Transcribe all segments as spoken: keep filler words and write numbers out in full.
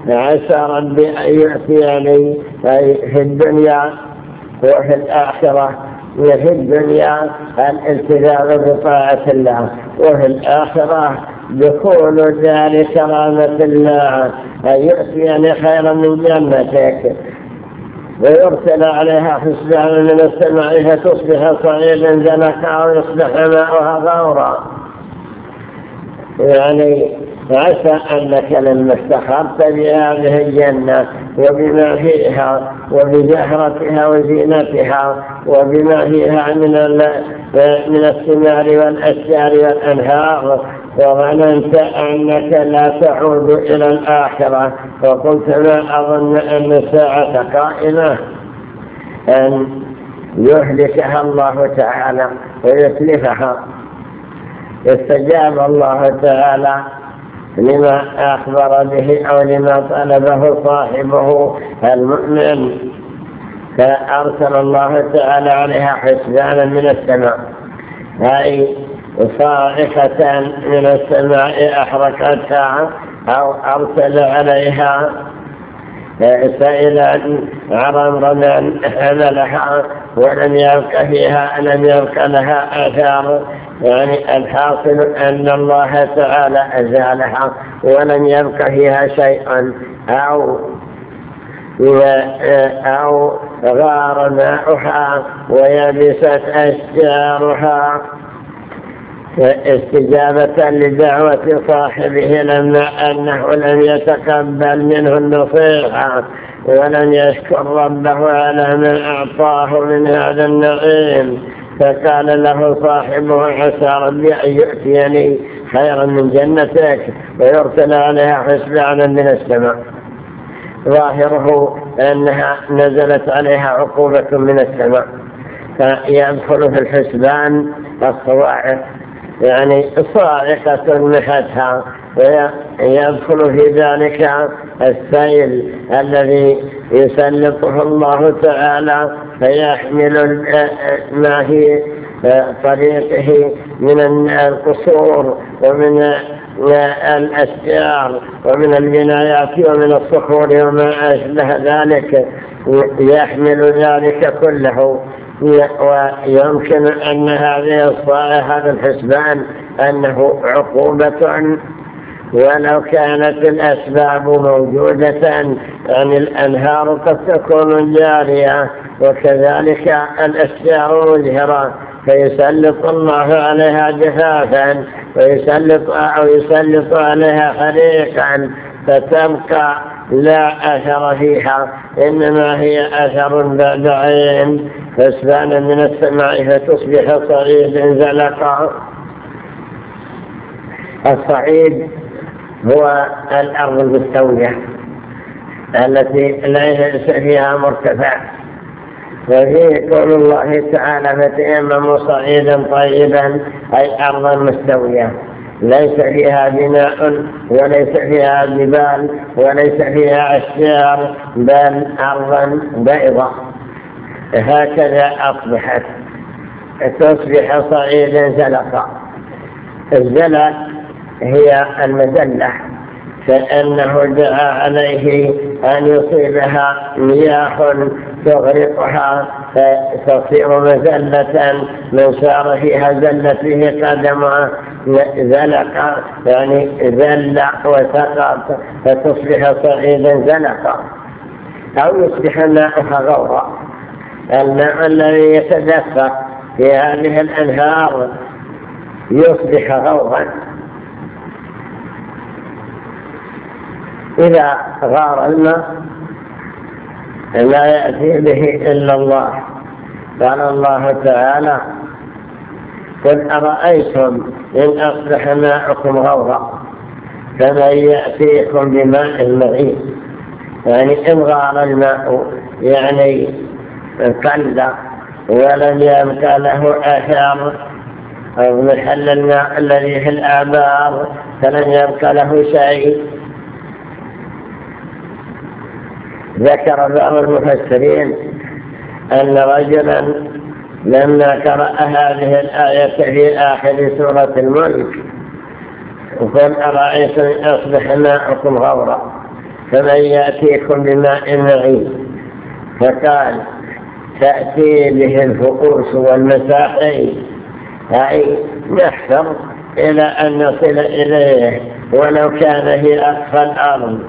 عسى ربي أن يؤتيني في الدنيا وفي الآخرة. وفي الدنيا الالتزام بطاعة الله، وفي الآخرة دخول دار كرامة الله، أن يؤتيني خيرا من جنتك ويرسل عليها حسبان من السماء فتصبح صعيدا زلقا ويصبح ماؤها غورا. يعني عسى أنك لما استخرت بهذه الجنة وبما فيها وبزهرتها وزينتها وبما فيها من من الثمار والأشجار والأنهار، وظننت أنك لا تعود إلى الآخرة، وقلت ما أظن أن الساعة قائمة، أن يهلكها الله تعالى ويتلفها. استجاب الله تعالى لما أخبر به أو لما طلبه صاحبه المؤمن، فأرسل الله تعالى عليها حسبانا من السماء، أي صاعقة من السماء أحرقتها أو أرسل عليها سائلا عرمر من حملها ولم يبق فيها لم يبق لها آثار. يعني الحاصل أن الله تعالى أزالها ولم يبق فيها شيئا، أو أو غار ماؤها ويبست أشجارها، استجابة لدعوة صاحبه لما أنه لم يتقبل منه النصيحة ولم يشكر ربه على من أعطاه من هذا النعيم، فقال له صاحبه عسى ربي أن يؤتيني خيرا من جنتك ويرسل عليها حسبانا من السماء. ظاهره أنها نزلت عليها عقوبة من السماء، فيدخل في الحسبان الصواعق، يعني صاعقة محتها، ويدخل في ذلك السيل الذي يسلطه الله تعالى فيحمل ما في طريقه من القصور ومن الأشجار ومن البنايات ومن الصخور وما أشبه ذلك، يحمل ذلك كله. ويمكن أن هذه الصاعقة هذا الحسبان أنه عقوبة ولو كانت الأسباب موجودة، يعني الأنهار قد تكون جارية وكذلك الأشجار مزهرة، فيسلط الله عليها جفافا ويسلط أو يسلط عليها حريقا فتبقى لا أثر فيها، إنما هي أثر بعد عين، حسبانا من السماء فتصبح صعيدا زلقا. الصعيد هو الأرض المستوية التي ليس فيها مرتفع، وفيه قول الله تعالى فتيمموا صعيدا طيبا، أي أرضا مستوية ليس فيها بناء وليس فيها جبال وليس فيها أشجار، بل أرضا بيضاء. هكذا أصبحت تصبح صعيدا زلقا. الزلق هي المذلة، فإنه دعا عليه أن يصيبها مياه تغرقها فتصير مذلة، من سار فيها زلته قدمها زلقا، يعني ذل وسقط فتصبح صعيدا زلقا. أو يصبح ماءها غورا، الماء الذي يتدفق في هذه الأنهار يصبح غورا. إذا غار الماء لا يأتي به إلا الله. قال الله تعالى قل أرأيتم إن أصبح ماءكم غورا فمن يأتيكم بماء معين. يعني إن غار الماء يعني قل ولم يبقى له آثار، أو محل الماء الذي في الآبار فلم يبقى له شيء. ذكر بعض المفسرين أن رجلا لما قرأ هذه الآية في آخر سورة الملك قل أرأيتم أصبح ماءكم غورا فمن يأتيكم بماء معين. فقال تأتي به الفؤوس والمساقي، أي نحفر إلى أن نصل إليه ولو كان في أقصى الأرض.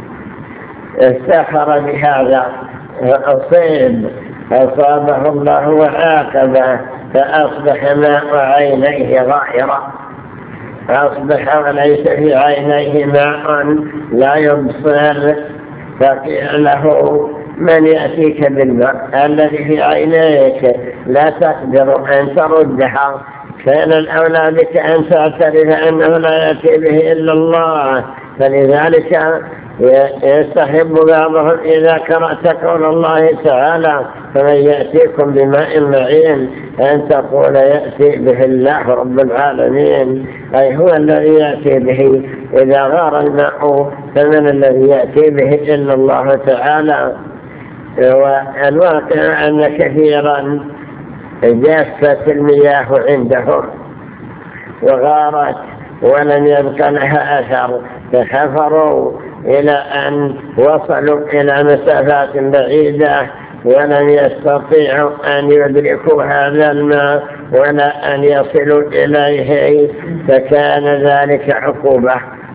استخر بهذا أصيب أصابه الله وعاقبه، فأصبح ماء عينيه غائرا، أصبح وليس في عينيه ماء لا يبصر. فقيل له من يأتيك بالماء الذي في عينيك لا تقدر أن تردها؟ كان الأولى بك أن تعترف أنه لا يأتي به إلا الله. فلذلك يستحب بعضهم إذا قرأت قول الله تعالى فمن يأتيكم بماء معين أن تقول يأتي به الله رب العالمين، أي هو الذي يأتي به. إذا غار الماء فمن الذي يأتي به إلا الله تعالى. والواقع أن كثيرا جافت المياه عندهم وغارت ولم يبق لها أثر، فحفروا إلى أن وصلوا إلى مسافات بعيدة ولم يستطيعوا أن يدركوا هذا الماء ولا أن يصلوا إليه، فكان ذلك عقوبة.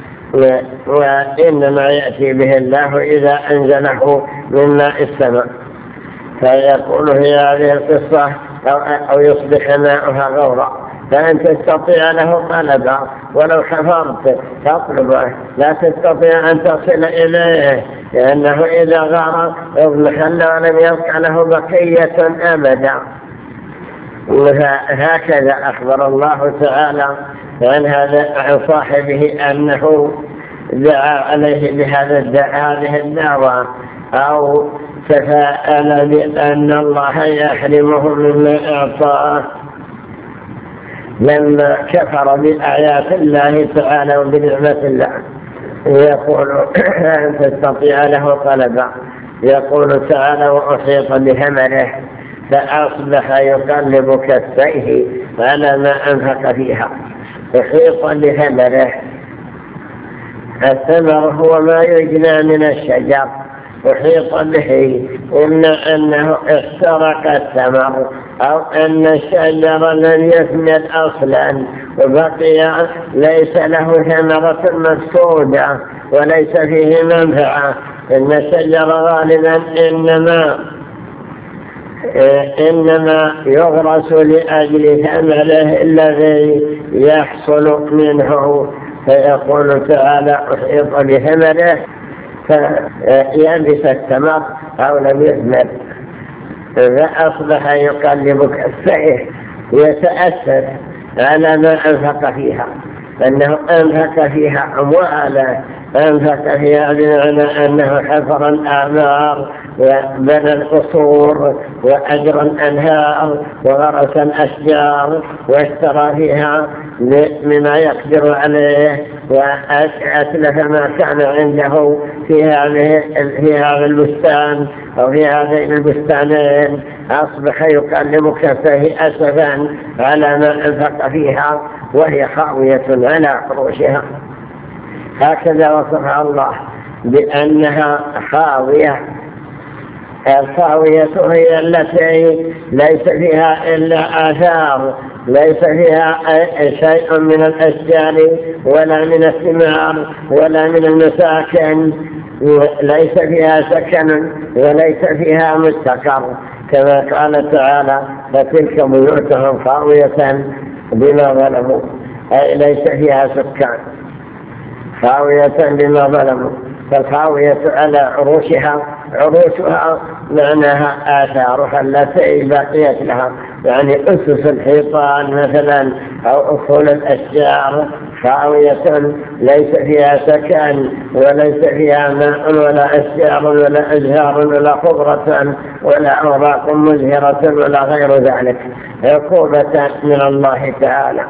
وإنما يأتي به الله إذا أنزله من ماء السماء. فيقول في هذه القصة أو يصبح ماؤها غورا، فأن تستطيع له طلبا ولو حفرت تطلبه لا تستطيع أن تصل إليه، لأنه إذا غار اضمحل ولم يبق له بقية أبدا. هكذا أخبر الله تعالى عن هذا عن صاحبه أنه دعا عليه بهذا هذه الدعوة، أو تفاءل بأن الله يحرمه مما أعطاه لما كفر بآيات الله تعالى وبنعمة الله. يقول أن تستطيع له طلبا. يقول تعالى وأحيط بثمره فأصبح يقلب كفيه على ما أنفق فيها. أحيط بثمره، الثمر هو ما يجنى من الشجر، أحيط به إما أنه احترق الثمر أو أن الشجر لم يثمر أصلا وبقي ليس له ثمرة مقصودة وليس فيه منفعة. إن الشجر غالبا إنما إنما يغرس لأجل ثمره الذي يحصل منه. فيقول تعالى أحيط بثمره فينبت الثمر أو لم يثمر، فأصبح يقلب كفيه يتأسف على ما أنفق فيها، أنه أنفق فيها أموالا، أنفق فيها بمعنى أنه حفر الآثار وبنى القصور وأجرى الأنهار وغرس الأشجار واشترى فيها مما يقدر عليه وأتلف ما كان عنده في هذه في هذا البستان أو في هذين البستانين. أصبح يقلب كفيه أسفا على ما أنفق فيها وهي خاوية على عروشها. هكذا وصفها الله بأنها خاوية. الخاوية هي التي ليس فيها إلا آثار، ليس فيها شيء من الأشجار ولا من الثمار ولا من المساكن، ليس فيها سكن وليس فيها مستقر، كما قال تعالى فتلك بيوتهم خاوية بما ظلموا، أي ليس فيها سكان، خاوية بما ظلموا. فالخاوية على عروشها، عروشها معناها آثارها التي بقيت لها، يعني أسس الحيطان مثلا أو أصول الأشجار خاوية ليس فيها سكن وليس فيها ماء ولا أشجار ولا أزهار ولا خضرة ولا أوراق مزهرة ولا غير ذلك، عقوبة من الله تعالى.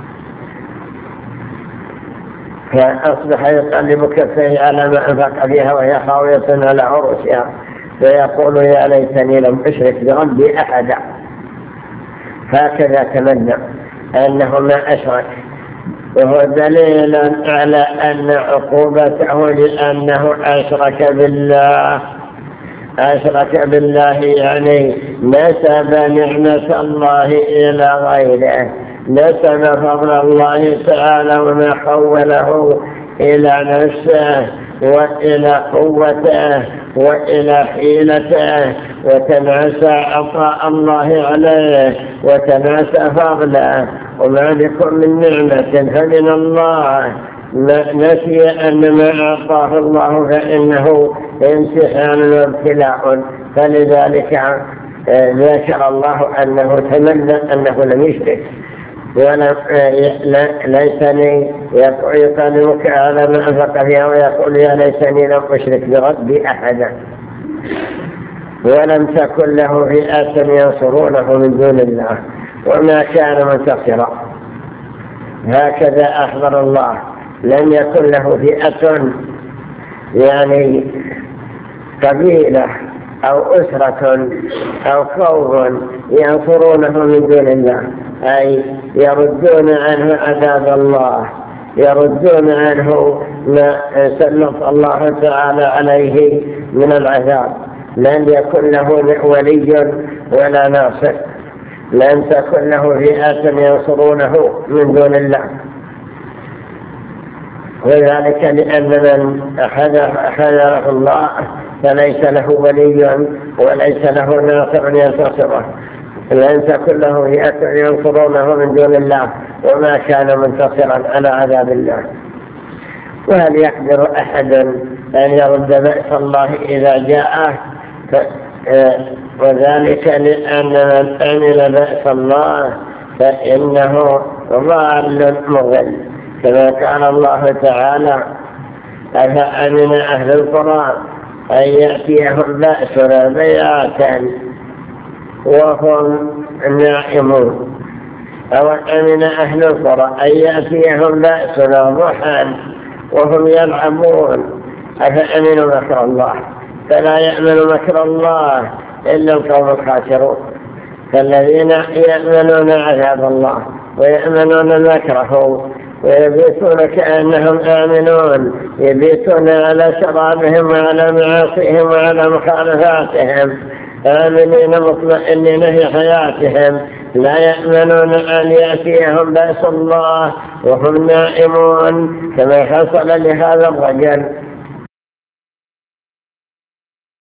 فأصبح يقلب كفيه على ما أنفق فيها وهي خاوية على عروشها، فيقول يا ليتني لم أشرك بربي أحدا. هكذا تمنى أنه ما أشرك وهو دليل على أن عقوبته لأنه أشرك بالله أشرك بالله يعني نسب نعمة الله إلى غيره، نسب فضل الله تعالى وما خوله إلى نفسه وإلى قوته وإلى حيلته، وتناسى عطاء الله عليه وتناسى فضله وما بكم من نعمة فمن الله، نسي أن ما أعطاه الله فإنه امتحان وابتلاء، فلذلك ذكر الله أنه تمنى أنه لم يشرك وليسني يقلبك على ما أنفق فيها ويقول يا ليتني لم أشرك بربي أحدا، ولم تكن له فئة ينصرونه من دون الله وما كان منتصرا. هكذا أخبر الله، لم يكن له فئة يعني قبيلة أو أسرة أو قوم ينصرونه من دون الله، أي يردون عنه عذاب الله، يردون عنه ما سلط الله تعالى عليه من العذاب. لن يكن له ولي ولا ناصر، لن تكن له فئة ينصرونه من دون الله، وذلك لأن من حذره الله فليس له ولي وليس له ناصر ينتصره، لن تكن له فئة ينصرونه من دون الله وما كان منتصرا على عذاب الله. وهل يقدر أحد أن يرد بأس الله إذا جاءه؟ وذلك لأن من أمن بأس الله فإنه ضال مضل، كما قال الله تعالى أفأمن أهل القرى أن يأتيهم بأسنا بياتا وهم نائمون، أو أمن أهل القرى أن يأتيهم بأسنا ضحى وهم يلعبون، أفأمنوا مكر الله؟ فلا يأمن مكر الله إلا القوم الخاسرون. فالذين يأمنون عذاب الله ويأمنون مكره ويبيتون كأنهم آمنون، يبيتون على شرابهم وعلى معاصيهم وعلى مخالفاتهم آمنين مطمئنين في حياتهم، لا يأمنون أن يأتيهم بأس الله وهم نائمون، كما حصل لهذا الرجل